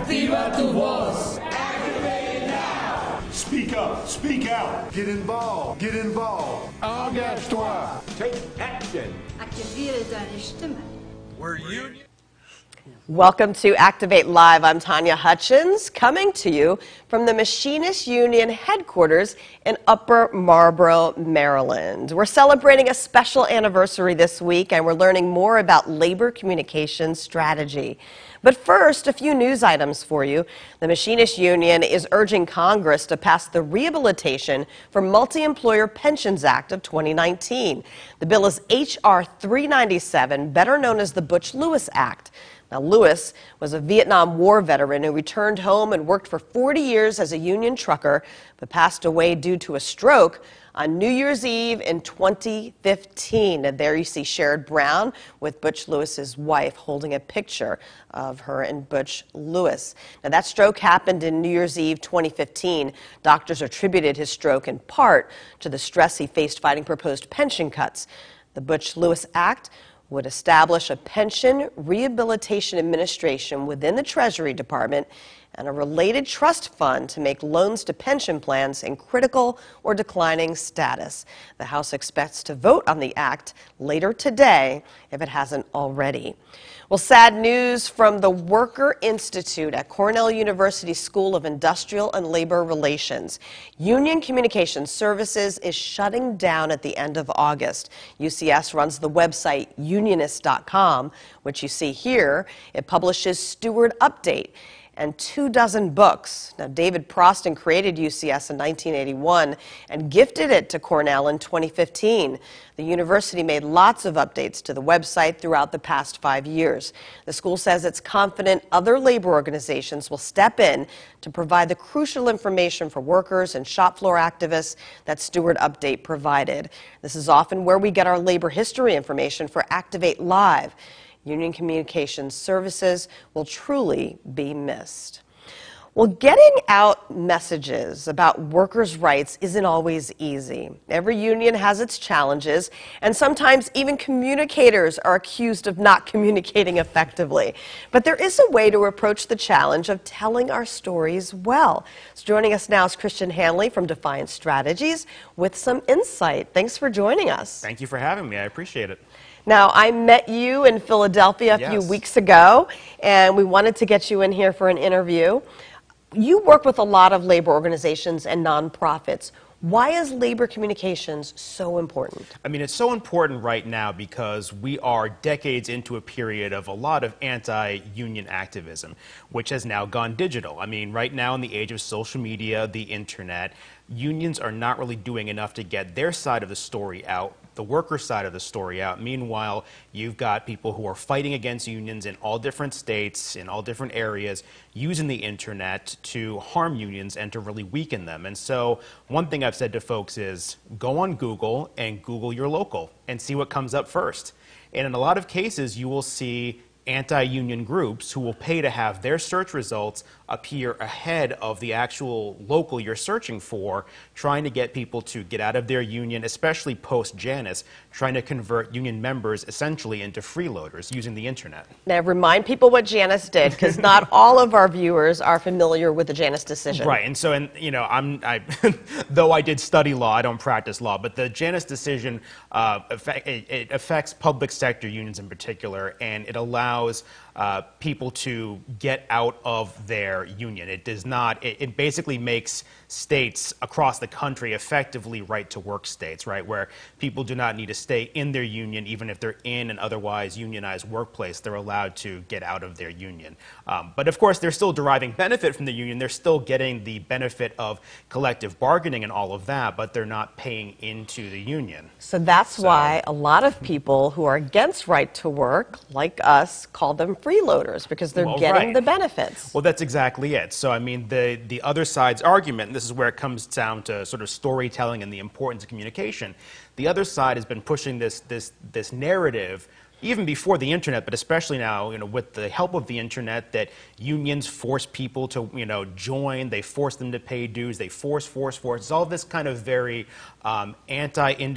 Activa tu voz. Activate now. Speak up. Speak out. Get involved. Get involved. Engage-toi. Take action. Aktiviere deine Stimme. We're union. Welcome to Activate Live. I'm Tanya Hutchins, coming to you from the Machinists Union headquarters in Upper Marlboro, Maryland. We're celebrating a special anniversary this week, and we're learning more about labor communication strategy. But first, a few news items for you. The Machinists Union is urging Congress to pass the Rehabilitation for Multi-Employer Pensions Act of 2019. The bill is H.R. 397, better known as the Butch-Lewis Act. Now, Lewis was a Vietnam War veteran who returned home and worked for 40 years as a union trucker, but passed away due to a stroke on New Year's Eve in 2015. And there you see Sherrod Brown with Butch Lewis's wife holding a picture of her and Butch Lewis. Now, that stroke happened in New Year's Eve 2015. Doctors attributed his stroke in part to the stress he faced fighting proposed pension cuts. The Butch-Lewis Act would establish a pension rehabilitation administration within the Treasury Department and a related trust fund to make loans to pension plans in critical or declining status. The House expects to vote on the act later today if it hasn't already. Well, sad news from the Worker Institute at Cornell University School of Industrial and Labor Relations. Union Communication Services is shutting down at the end of August. UCS runs the website unionist.com, which you see here. It publishes Steward Update and 24 books. Now, David Prostin created UCS in 1981 and gifted it to Cornell in 2015. The university made lots of updates to the website throughout the past 5 years. The school says it's confident other labor organizations will step in to provide the crucial information for workers and shop floor activists that Steward Update provided. This is often where we get our labor history information for Activate Live. Union Communication Services will truly be missed. Well, getting out messages about workers' rights isn't always easy. Every union has its challenges, and sometimes even communicators are accused of not communicating effectively. But there is a way to approach the challenge of telling our stories well. So joining us now is Christian Hanley from Defiance Strategies with some insight. Thanks for joining us. Thank you for having me. I appreciate it. Now, I met you in Philadelphia a few weeks ago, and we wanted to get you in here for an interview. You work with a lot of labor organizations and nonprofits. Why is labor communications so important? I mean, it's so important right now because we are decades into a period of a lot of anti-union activism, which has now gone digital. I mean, right now in the age of social media, the internet, unions are not really doing enough to get their side of the story out, the worker side of the story out. Meanwhile, you've got people who are fighting against unions in all different states, in all different areas, using the internet to harm unions and to really weaken them. And so one thing I've said to folks is go on Google and Google your local and see what comes up first. And in a lot of cases, you will see anti-union groups who will pay to have their search results appear ahead of the actual local you're searching for, trying to get people to get out of their union, especially post-Janus, trying to convert union members essentially into freeloaders using the internet. Now, remind people what Janus did, because not all of our viewers are familiar with the Janus decision. Right, and so, you know, though I did study law, I don't practice law, but the Janus decision, it affects public sector unions in particular, and it allows people to get out of their union. It does not, it basically makes states across the country effectively right-to-work states, right, where people do not need to stay in their union even if they're in an otherwise unionized workplace. They're allowed to get out of their union. But of course, they're still deriving benefit from the union. They're still getting the benefit of collective bargaining and all of that, but they're not paying into the union. So that's why a lot of people who are against right-to-work, like us, call them freeloaders, because they're getting the benefits. Well, that's exactly it. So, I mean, the other side's argument, and this is where it comes down to sort of storytelling and the importance of communication, the other side has been pushing this narrative even before the internet, but especially now, you know, with the help of the internet, that unions force people to, you know, join, they force them to pay dues, they force. It's all this kind of very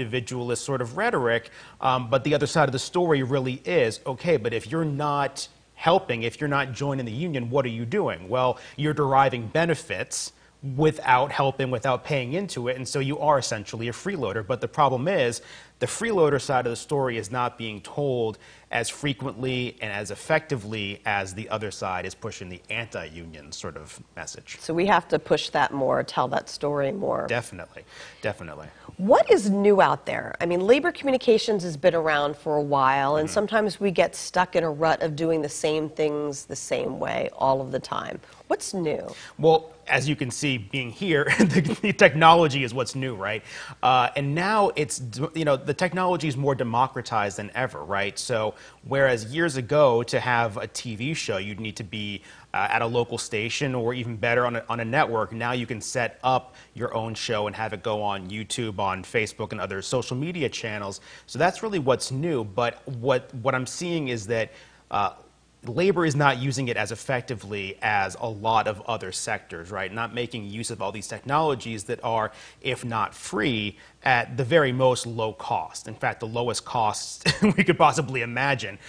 anti-individualist sort of rhetoric, but the other side of the story really is, okay, but if you're not helping. If you're not joining the union, what are you doing? Well, you're deriving benefits without helping, without paying into it, and so you are essentially a freeloader. But the problem is, the freeloader side of the story is not being told as frequently and as effectively as the other side is pushing the anti-union sort of message. So we have to push that more, tell that story more. Definitely, definitely. What is new out there? I mean, labor communications has been around for a while, and sometimes we get stuck in a rut of doing the same things the same way all of the time. What's new? Well, as you can see, being here, the technology is what's new, right? And now it's, you know, the technology is more democratized than ever, right? So whereas years ago, to have a TV show, you'd need to be at a local station, or even better, on a network. Now you can set up your own show and have it go on YouTube, on Facebook, and other social media channels. So that's really what's new. But what I'm seeing is that labor is not using it as effectively as a lot of other sectors, right? Not making use of all these technologies that are, if not free, at the very most low cost. In fact, the lowest costs we could possibly imagine.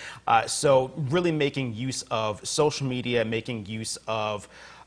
So really making use of social media, making use of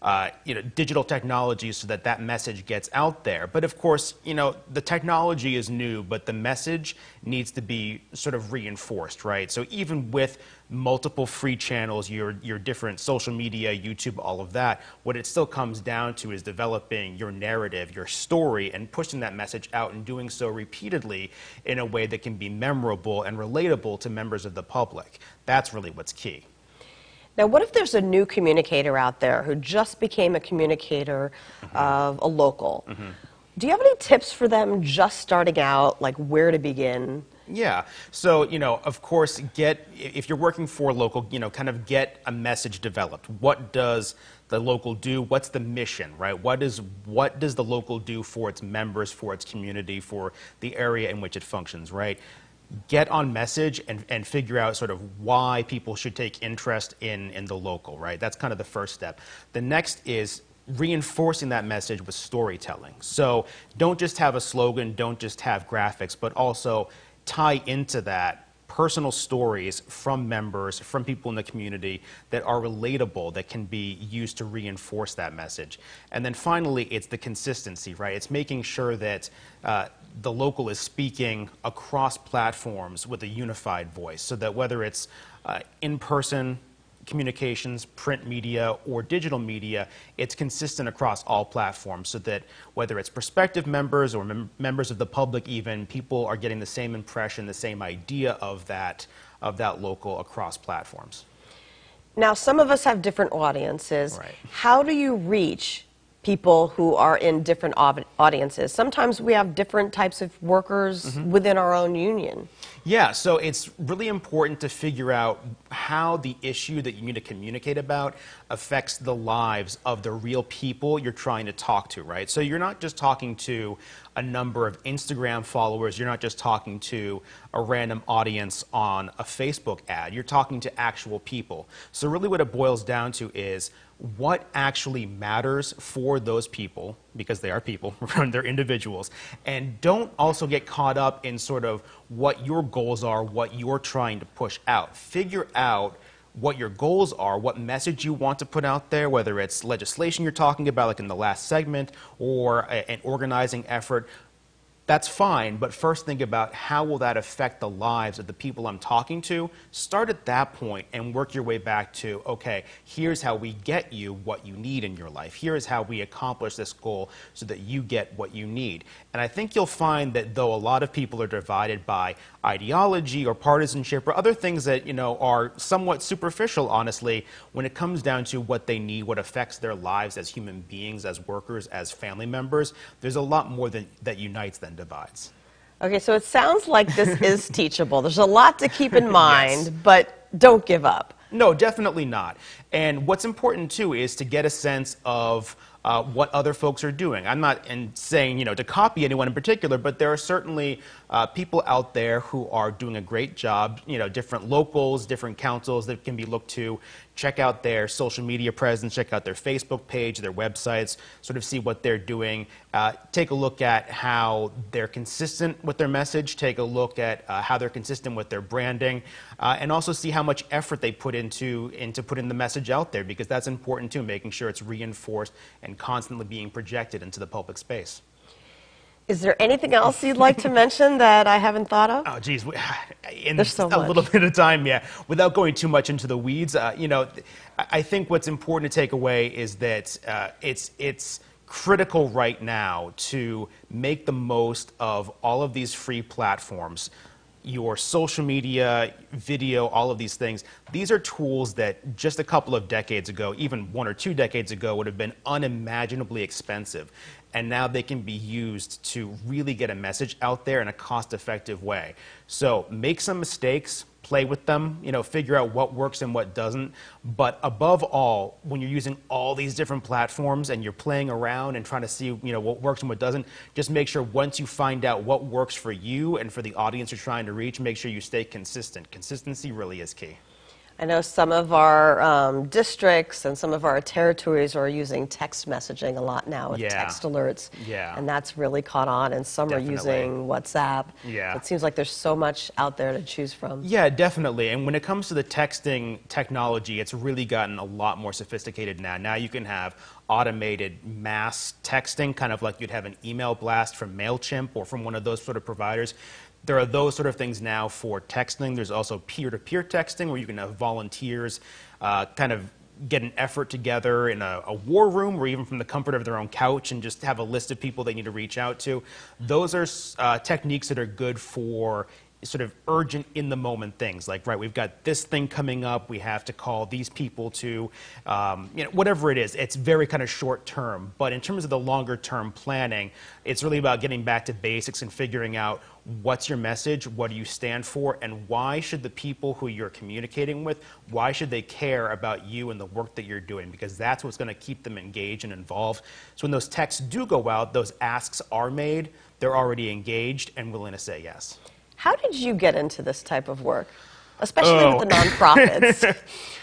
digital technologies so that that message gets out there. But of course, you know, the technology is new, but the message needs to be sort of reinforced, right? So even with multiple free channels, your different social media, YouTube, all of that, what it still comes down to is developing your narrative, your story, and pushing that message out, and doing so repeatedly in a way that can be memorable and relatable to members of the public. That's really what's key. Now, what if there's a new communicator out there who just became a communicator of a local? Do you have any tips for them just starting out, like where to begin? Yeah. So, you know, of course, if you're working for a local, you know, kind of get a message developed. What does the local do? What's the mission, right? What does the local do for its members, for its community, for the area in which it functions, right? Get on message and figure out sort of why people should take interest in the local, right? That's kind of the first step. The next is reinforcing that message with storytelling. So don't just have a slogan, don't just have graphics, but also tie into that personal stories from members, from people in the community that are relatable, that can be used to reinforce that message. And then finally, it's the consistency, right? It's making sure that the local is speaking across platforms with a unified voice, so that whether it's in-person communications, print media, or digital media, it's consistent across all platforms, so that whether it's prospective members or members of the public even, people are getting the same impression, the same idea of that local across platforms. Now, some of us have different audiences. Right. How do you reach people who are in different audiences? Sometimes we have different types of workers within our own union. Yeah, so it's really important to figure out how the issue that you need to communicate about affects the lives of the real people you're trying to talk to, right? So you're not just talking to a number of Instagram followers, you're not just talking to a random audience on a Facebook ad, you're talking to actual people. So really what it boils down to is what actually matters for those people, because they are people, they're individuals, and don't also get caught up in sort of what your goals are, what you're trying to push out. Figure out what your goals are, what message you want to put out there, whether it's legislation you're talking about, like in the last segment, or an organizing effort. That's fine, but first think about how will that affect the lives of the people I'm talking to. Start at that point and work your way back to, okay, here's how we get you what you need in your life. Here's how we accomplish this goal so that you get what you need. And I think you'll find that though a lot of people are divided by ideology or partisanship or other things that, you know, are somewhat superficial, honestly, when it comes down to what they need, what affects their lives as human beings, as workers, as family members, there's a lot more that unites than divides. Okay, so it sounds like this is teachable. There's a lot to keep in mind, Yes. but don't give up. No, definitely not. And what's important too is to get a sense of what other folks are doing. I'm not saying, you know, to copy anyone in particular, but there are certainly people out there who are doing a great job, you know, different locals, different councils that can be looked to. Check out their social media presence, check out their Facebook page, their websites, sort of see what they're doing. Take a look at how they're consistent with their message, take a look at how they're consistent with their branding. and also see how much effort they put into putting the message out there, because that's important too, making sure it's reinforced and constantly being projected into the public space. Is there anything else you'd like to mention that I haven't thought of? Oh, geez, in There's so a much. little bit of time, yeah. Without going too much into the weeds, you know, I think what's important to take away is that it's critical right now to make the most of all of these free platforms. Your social media, video, all of these things, these are tools that just a couple of decades ago, even 1 or 2 decades ago, would have been unimaginably expensive. And now they can be used to really get a message out there in a cost-effective way. So make some mistakes, play with them, you know, figure out what works and what doesn't. But above all, when you're using all these different platforms and you're playing around and trying to see, you know, what works and what doesn't, just make sure once you find out what works for you and for the audience you're trying to reach, make sure you stay consistent. Consistency really is key. I know some of our districts and some of our territories are using text messaging a lot now with text alerts. Yeah. And that's really caught on, and some Definitely. are using WhatsApp. Yeah. It seems like there's so much out there to choose from. Yeah, definitely. And when it comes to the texting technology, it's really gotten a lot more sophisticated now. Now you can have automated mass texting, kind of like you'd have an email blast from MailChimp or from one of those sort of providers. There are those sort of things now for texting. There's also peer-to-peer texting, where you can have volunteers kind of get an effort together in a war room or even from the comfort of their own couch and just have a list of people they need to reach out to. Those are techniques that are good for sort of urgent, in-the-moment things, like, right, we've got this thing coming up, we have to call these people to, you know, whatever it is. It's very kind of short-term. But in terms of the longer-term planning, it's really about getting back to basics and figuring out what's your message, what do you stand for, and why should the people who you're communicating with, why should they care about you and the work that you're doing? Because that's what's going to keep them engaged and involved. So when those texts do go out, those asks are made, they're already engaged and willing to say yes. How did you get into this type of work, especially with the nonprofits?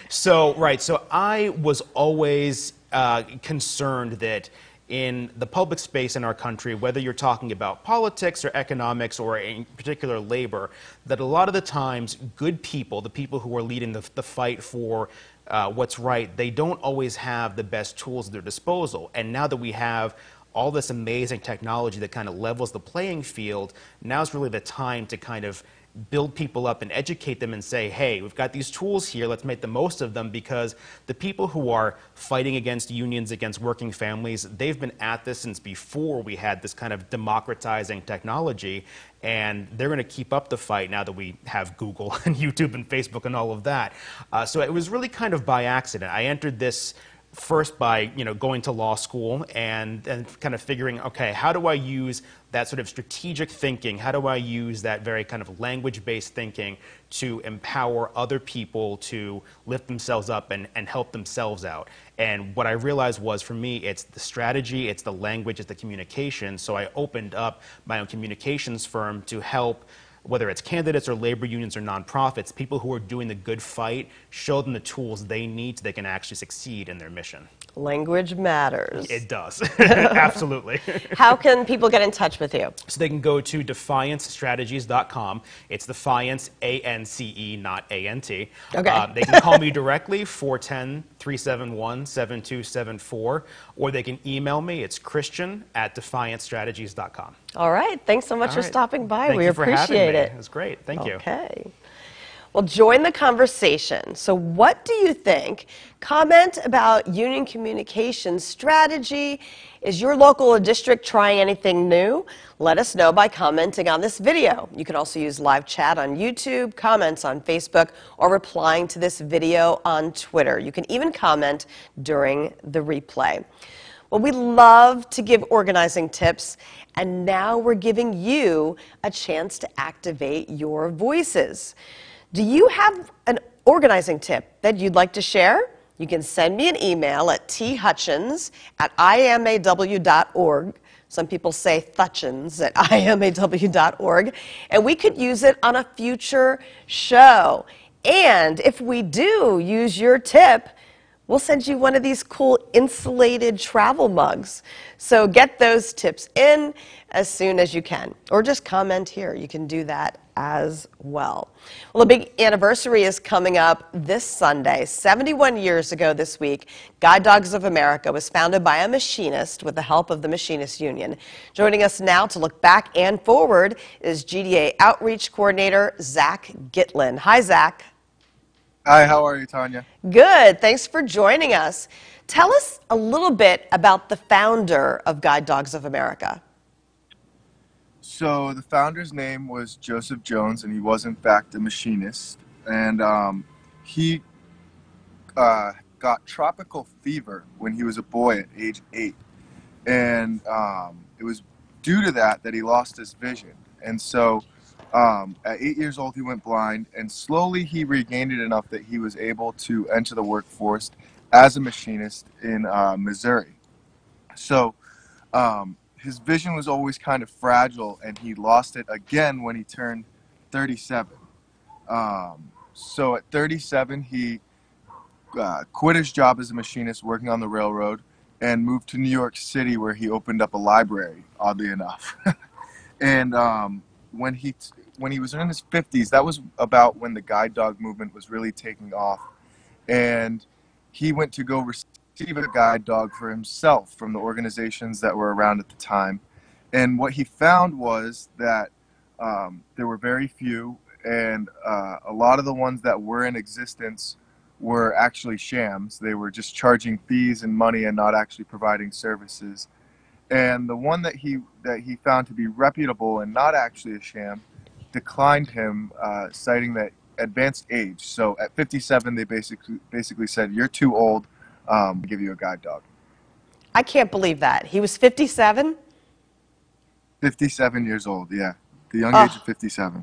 So I was always concerned that in the public space in our country, whether you're talking about politics or economics or in particular labor, that a lot of the times good people, the people who are leading the fight for what's right, they don't always have the best tools at their disposal. And now that we have all this amazing technology that kind of levels the playing field, now's really the time to kind of build people up and educate them and say, hey, we've got these tools here, let's make the most of them, because the people who are fighting against unions, against working families, they've been at this since before we had this kind of democratizing technology, and they're going to keep up the fight now that we have Google and YouTube and Facebook and all of that. So it was really kind of by accident. I entered this first by, you know, going to law school and kind of figuring, okay, how do I use that sort of strategic thinking? How do I use that very kind of language-based thinking to empower other people to lift themselves up and help themselves out? And what I realized was, for me, it's the strategy, it's the language, it's the communication. So I opened up my own communications firm to help, whether it's candidates or labor unions or nonprofits, people who are doing the good fight, show them the tools they need so they can actually succeed in their mission. Language matters. It does. Absolutely. How can people get in touch with you? So they can go to defiancestrategies.com. It's Defiance, A-N-C-E, not A-N-T. Okay. They can call me directly, 410-371-7274, or they can email me. It's Christian@defiancestrategies.com. All right. Thanks so much All for right. stopping by. Thank We you for having appreciate me. it. It was great. Thank you. Okay. Well, join the conversation. So what do you think? Comment about union communication strategy. Is your local or district trying anything new? Let us know by commenting on this video. You can also use live chat on YouTube, comments on Facebook, or replying to this video on Twitter. You can even comment during the replay. Well, we love to give organizing tips, and now we're giving you a chance to activate your voices. Do you have an organizing tip that you'd like to share? You can send me an email at thiamaw.org. Some people say Thutchins at imaw.org, and we could use it on a future show. And if we do use your tip, we'll send you one of these cool insulated travel mugs. So get those tips in as soon as you can, or just comment here. You can do that as well. Well, a big anniversary is coming up this Sunday. 71 years ago this week, Guide Dogs of America was founded by a machinist with the help of the Machinists Union. Joining us now to look back and forward is GDA Outreach Coordinator Zach Gitlin. Hi, Zach. Hi, how are you, Tanya? Good. Thanks for joining us. Tell us a little bit about the founder of Guide Dogs of America. So the founder's name was Joseph Jones, and he was in fact a machinist. And he got tropical fever when he was a boy at age 8. And it was due to that he lost his vision. And so at 8 years old, he went blind, and slowly he regained it enough that he was able to enter the workforce as a machinist in Missouri. So his vision was always kind of fragile, and he lost it again when he turned 37. So at 37, he quit his job as a machinist working on the railroad and moved to New York City, where he opened up a library, oddly enough. And when he was in his 50s, that was about when the guide dog movement was really taking off. And he went to go receive a guide dog for himself from the organizations that were around at the time. And what he found was that there were very few, and a lot of the ones that were in existence were actually shams. They were just charging fees and money and not actually providing services. And the one that he found to be reputable and not actually a sham declined him, citing that advanced age. So at 57, they basically said, "You're too old. We'll give you a guide dog." I can't believe that. He was 57? 57 years old, yeah. The young age of 57.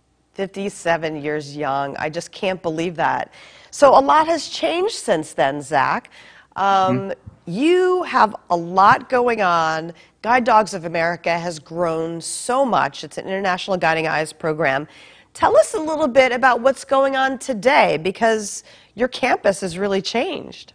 57 years young. I just can't believe that. So a lot has changed since then, Zach. You have a lot going on. Guide Dogs of America has grown so much. It's an International Guiding Eyes program. Tell us a little bit about what's going on today, because your campus has really changed.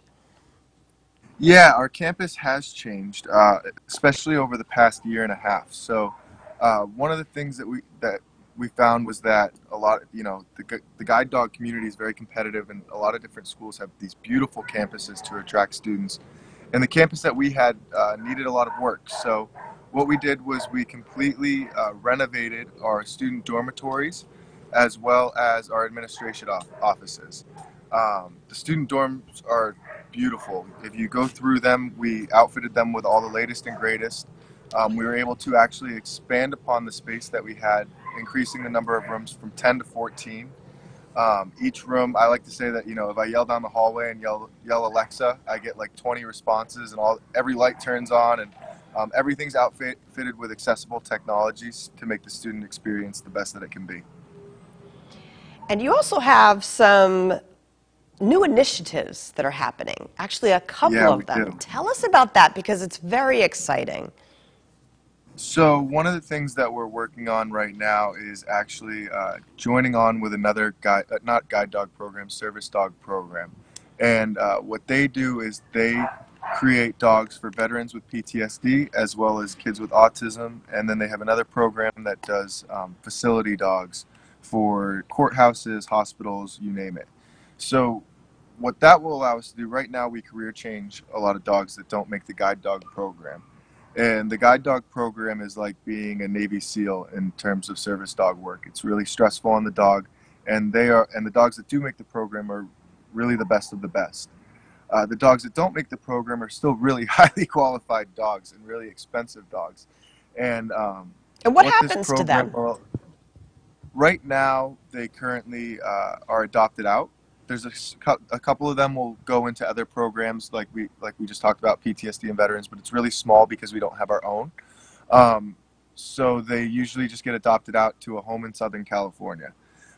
Yeah, our campus has changed, especially over the past year and a half. So one of the things that we found was that a lot, the guide dog community is very competitive, and a lot of different schools have these beautiful campuses to attract students. And the campus that we had needed a lot of work. So what we did was we completely renovated our student dormitories as well as our administration offices. The student dorms are beautiful. If you go through them, we outfitted them with all the latest and greatest. We were able to actually expand upon the space that we had, increasing the number of rooms from 10 to 14. Each room, I like to say that, if I yell down the hallway and yell Alexa, I get like 20 responses, and every light turns on, and everything's outfitted with accessible technologies to make the student experience the best that it can be. And you also have some new initiatives that are happening, actually a couple of them. Do. Tell us about that, because it's very exciting. So one of the things that we're working on right now is actually joining on with another not guide dog program, service dog program. And what they do is they create dogs for veterans with PTSD as well as kids with autism. And then they have another program that does facility dogs for courthouses, hospitals, you name it. So what that will allow us to do, right now we career change a lot of dogs that don't make the guide dog program. And the guide dog program is like being a Navy SEAL in terms of service dog work. It's really stressful on the dog, and the dogs that do make the program are really the best of the best. The dogs that don't make the program are still really highly qualified dogs and really expensive dogs. And what happens to them? Right now, they currently are adopted out. There's a couple of them will go into other programs like we just talked about, PTSD and veterans, but it's really small because we don't have our own. So they usually just get adopted out to a home in Southern California.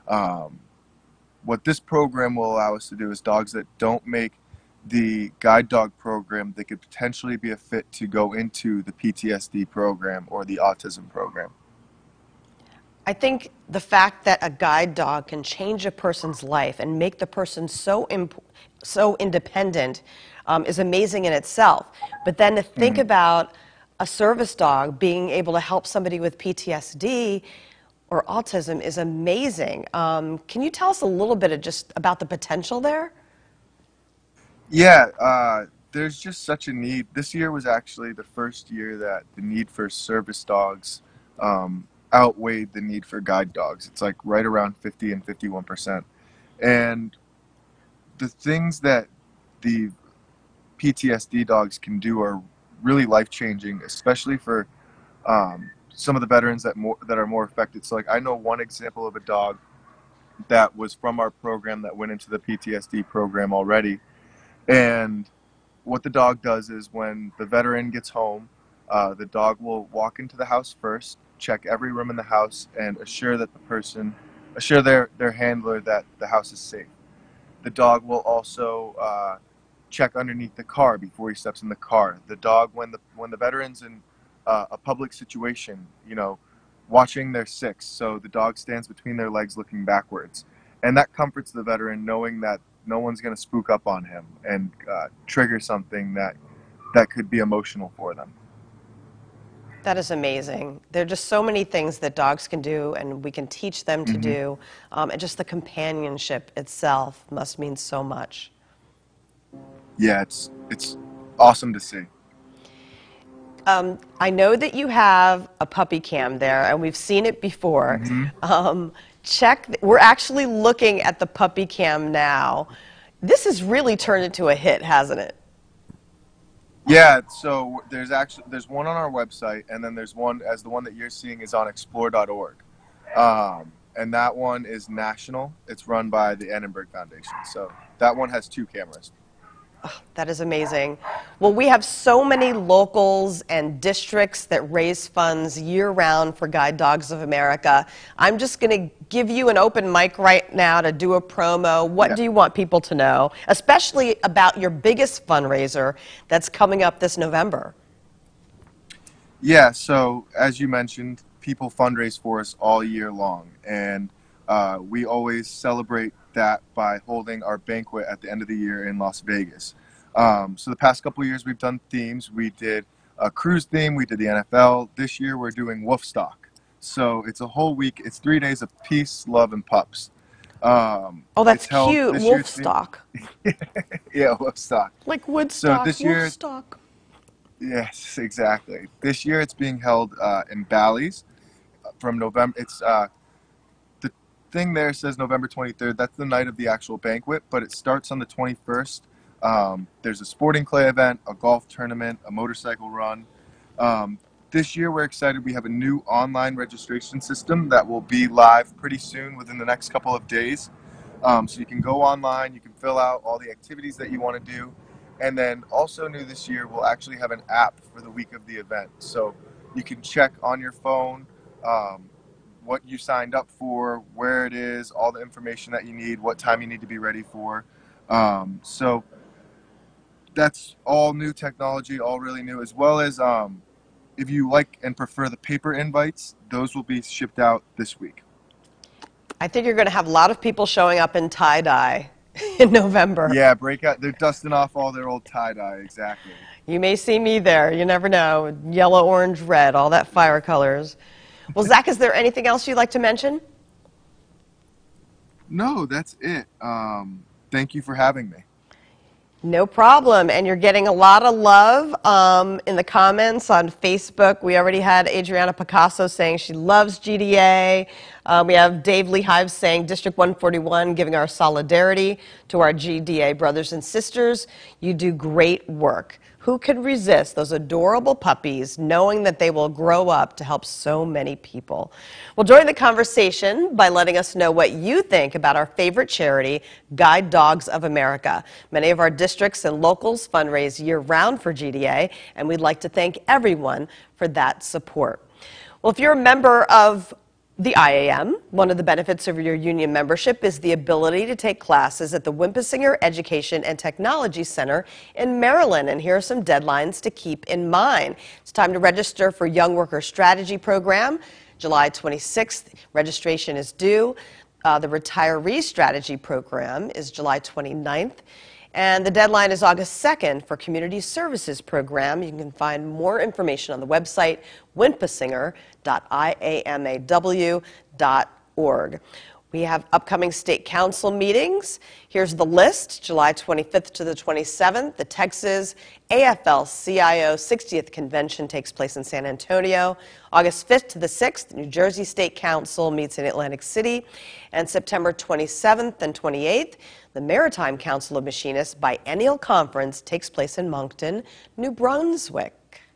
What this program will allow us to do is dogs that don't make the guide dog program, they could potentially be a fit to go into the PTSD program or the autism program. I think the fact that a guide dog can change a person's life and make the person so independent is amazing in itself. But then to think about a service dog being able to help somebody with PTSD or autism is amazing. Can you tell us a little bit just about the potential there? Yeah, there's just such a need. This year was actually the first year that the need for service dogs outweighed the need for guide dogs. It's like right around 50 and 51%. And the things that the PTSD dogs can do are really life-changing, especially for some of the veterans that are more affected. So like I know one example of a dog that was from our program that went into the PTSD program already. And what the dog does is when the veteran gets home, the dog will walk into the house first, check every room in the house, and assure their handler that the house is safe. The dog will also check underneath the car before he steps in the car. The dog, when the veteran's in a public situation, you know, watching their six, so the dog stands between their legs looking backwards. And that comforts the veteran knowing that no one's going to spook up on him and trigger something that could be emotional for them. That is amazing. There are just so many things that dogs can do and we can teach them to do. And just the companionship itself must mean so much. Yeah, it's awesome to see. I know that you have a puppy cam there, and we've seen it before. We're actually looking at the puppy cam now. This has really turned into a hit, hasn't it? Yeah, so there's one on our website, and then there's one, as the one that you're seeing is on explore.org. And that one is national. It's run by the Annenberg Foundation. So that one has 2 cameras. Oh, that is amazing. Well, we have so many locals and districts that raise funds year-round for Guide Dogs of America. I'm just going to give you an open mic right now to do a promo. What do you want people to know, especially about your biggest fundraiser that's coming up this November? Yeah, so as you mentioned, people fundraise for us all year long, and we always celebrate that by holding our banquet at the end of the year in Las Vegas. So the past couple of years we've done themes. We did a cruise theme, we did the NFL. This year we're doing Wolfstock. So it's a whole week. It's 3 days of peace, love, and pups. Oh, that's cute. Wolfstock. Yeah, Wolfstock. Like Woodstock, so this year, Wolfstock. Yes, exactly. This year it's being held in Bally's from November. It's the thing there says November 23rd. That's the night of the actual banquet, but it starts on the 21st. There's a sporting clay event, a golf tournament, a motorcycle run. This year we're excited. We have a new online registration system that will be live pretty soon within the next couple of days. So you can go online, you can fill out all the activities that you want to do. And then also new this year, we'll actually have an app for the week of the event. So you can check on your phone what you signed up for, where it is, all the information that you need, what time you need to be ready for. So that's all new technology, all really new, as well as if you like and prefer the paper invites, those will be shipped out this week. I think you're going to have a lot of people showing up in tie-dye in November. Yeah, breakout. They're dusting off all their old tie-dye, exactly. You may see me there. You never know. Yellow, orange, red, all that fire colors. Well, Zach, is there anything else you'd like to mention? No, that's it. Thank you for having me. No problem. And you're getting a lot of love in the comments on Facebook. We already had Adriana Picasso saying she loves GDA. We have Dave Lee Hives saying District 141 giving our solidarity to our GDA brothers and sisters. You do great work. Who could resist those adorable puppies knowing that they will grow up to help so many people? Well, join the conversation by letting us know what you think about our favorite charity, Guide Dogs of America. Many of our districts and locals fundraise year-round for GDA, and we'd like to thank everyone for that support. Well, if you're a member of the IAM, one of the benefits of your union membership is the ability to take classes at the Wimpisinger Education and Technology Center in Maryland. And here are some deadlines to keep in mind. It's time to register for Young Worker Strategy Program. July 26th. Registration is due. The Retiree Strategy Program is July 29th. And the deadline is August 2nd for Community Services Program. You can find more information on the website, winpisinger.iamaw.org. We have upcoming state council meetings. Here's the list. July 25th to the 27th, the Texas AFL-CIO 60th Convention takes place in San Antonio. August 5th to the 6th, New Jersey State Council meets in Atlantic City. And September 27th and 28th, the Maritime Council of Machinists Biennial Conference takes place in Moncton, New Brunswick.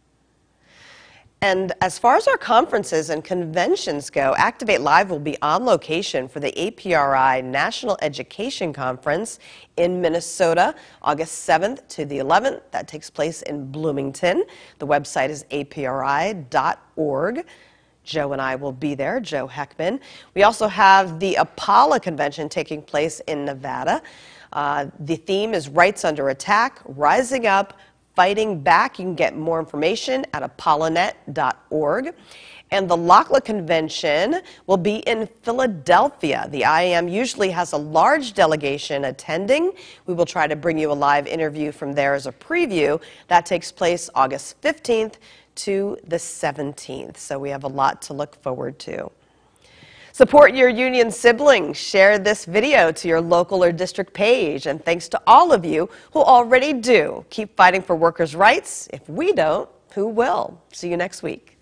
And as far as our conferences and conventions go, Activate Live will be on location for the APRI National Education Conference in Minnesota, August 7th to the 11th. That takes place in Bloomington. The website is apri.org. Joe and I will be there, Joe Heckman. We also have the Apollo Convention taking place in Nevada. The theme is Rights Under Attack, Rising Up, Fighting Back. You can get more information at apollonet.org. And the LACLA Convention will be in Philadelphia. The IAM usually has a large delegation attending. We will try to bring you a live interview from there as a preview. That takes place August 15th to the 17th. So we have a lot to look forward to. Support your union siblings. Share this video to your local or district page. And thanks to all of you who already do. Keep fighting for workers' rights. If we don't, who will? See you next week.